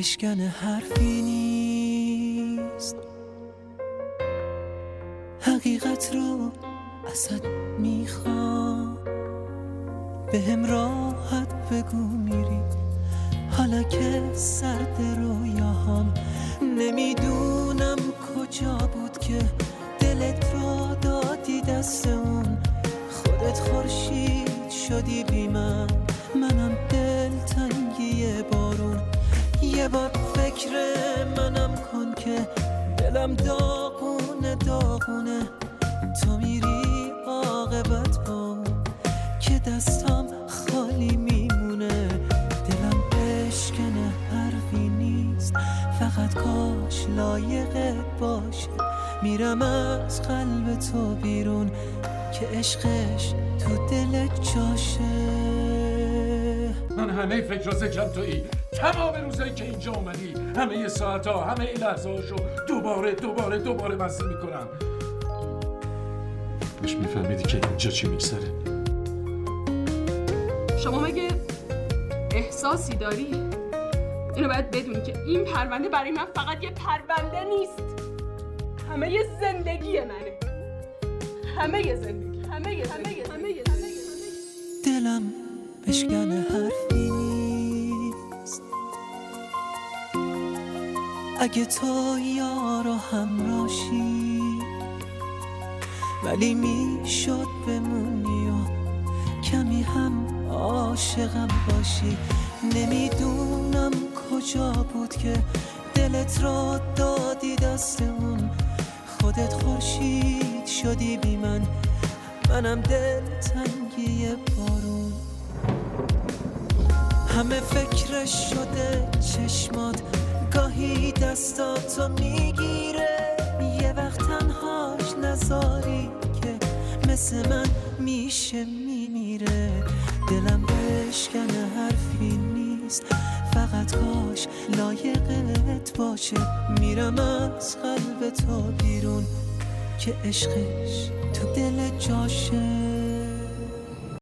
بشکنه حرفی نیست، حقیقت رو ازت میخوام، به هم راحت بگو میری حالا که سرد رویاهام. نمیدونم کجا بود که دلت را دادی دست اون، خودت خورشید شدی بی من، منم دلتنگی بارون. یه بار فکر منم کن که دلم داغونه داغونه، تو میری عاقبت با که دستم خالی میمونه. دلم بشکنه حرفی نیست، فقط کاش لایقت باشه، میرم از قلب تو بیرون که عشقش تو دلت جاشه. من همه فکر و ذکرم تویی، تمام روزایی که اینجا اومدی، همه ساعتها، همه این لحظه هاشو دوباره مزه میکنم. مش میفهمیدی که اینجا چی میگذره؟ شما مگه احساسی داری؟ اینو باید بدونی که این پرونده برای من فقط یه پرونده نیست، همه زندگی منه، همه زندگی، همه. دلم بشکنه حرفی نیست، اگه تو یار و همراشی، ولی میشد بمونی و کمی هم عاشقم باشی. نمیدونم کجا بود که دلت را دادی دست اون، خودت خورشید شدی بی من، منم دلتنگی بارون. همه فکرش شده چشمات، گاهی دستاتو میگیره، یه وقت تنهاش نذاری که مثل من میشه میمیره. دلم بشکنه حرفی نیست، فقط کاش لایقت باشه، میرم از قلب تو بیرون که عشقش تو دل جاشه.